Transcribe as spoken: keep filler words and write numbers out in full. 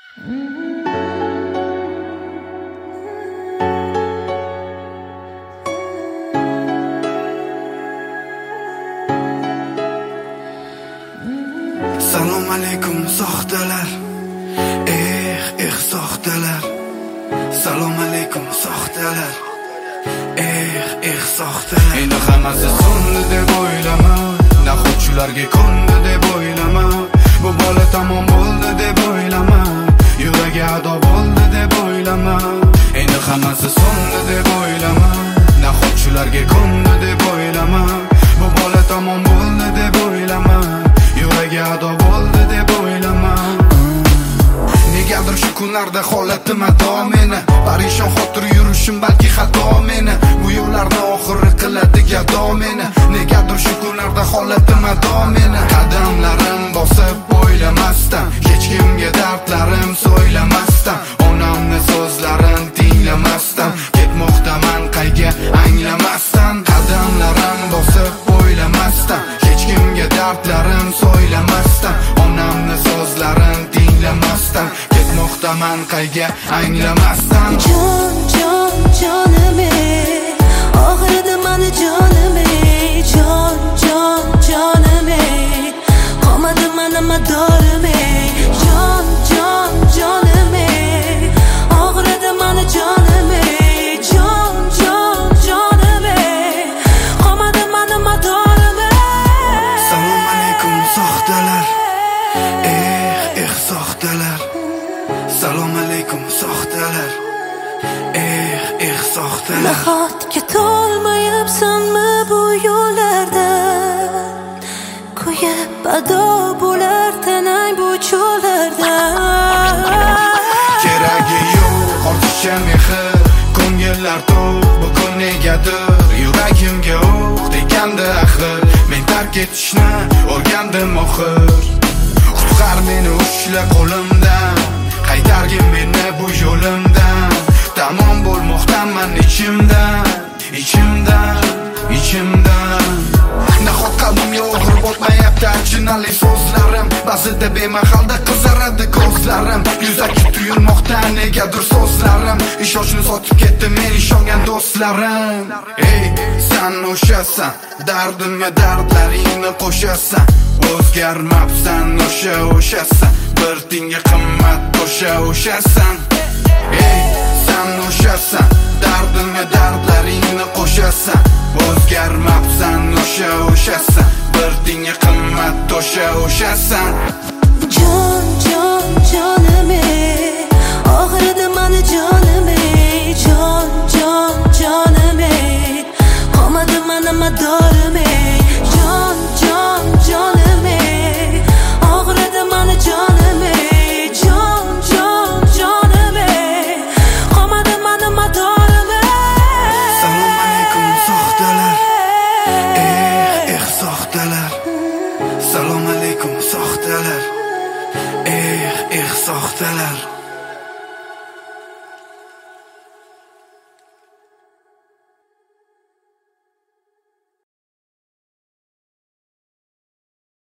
Salom alaykum soxtalar, eh eh soxtalar. Salom alaykum soxtalar, eh eh soxtalar. Endi hammasi so'ndi deb o'ylama, naxotchilarga ko'ndi deb o'ylama. Bu bola tamom bo'ldi deb o'ylama, yuragi ado bo'ldi deb o'ylama. Endi hammasi so'ndi deb o'ylama, naxotchilarga ko'ndi deb o'ylama. Bu bola tamom bo'ldi deb o'ylama, yuragi ado bo'ldi deb o'ylama. Negadir shu kunlarda holatim ado meni, parishon xotir yurishim balki xato meni. Bu yo'llarni oxiri qiladi gado meni. Negadir shu kunlarda holatim ado meni. Qadamlarim bosib o'ylamasdan, hech kimga dardlarim so'ylamasdan, onamni so'zlarini tinglamasdan, ketmoqdaman qayga anglamasdan. Qadamlarim bosib o'ylamasdan, hech kimga dardlarim so'ylamasdan, onamni so'zlarini tinglamasdan, ketmoqdaman qayga anglamasdan. Jon jon jonim ey, og'ridi mani jonim ey. Jon jon jonim ey, qolmadi mani madorim ey. Jon jon jonim ey, og'ridi mani jonim ey. Jon jon jonim ey, qolmadi mani madorim ey. Salom alaykum soxtalar, eh eh soxtalar. Salom alaykum soxtalar, eh eh soxtalar. Nahotki to'lmayapsanmi bu yo'llarda, kuyib ado bo'lar tanang bu cho'llarda. Keragi yo'q ortiqcha mehr, ko'ngillar to'q bugun negadir yuragimga o'q degandi axir. Men tark etishni o'rgandim oxir. Qutqar meni ushla qo'limdan, qaytargin meni bu yo'limdan. Tamom bo'lmoqdaman ichimdan, ichimdan, ichimdan. Nahot qalbimga o'g'ir o'tmayapti achinali so'zlarim, ba'zida bemahalda qizaradi ko'zlarim. Yuzaki tuyulmoqda negadir so'zlarim, ishonchni sotib ketdi men ishongan do'stlarim. Ey sen o'shasan, dardimga dardlaringni qo'shasan. O'zgarmabsan o'sha o'shasan, bir tinga qimmat o'sha o'shasan. Ey sen o'shasan, dardimga dardlaringni qo'shasan. O'zgarmabsan o'sha o'shasan, bir tinga qimmat o'sha o'shasan. Jon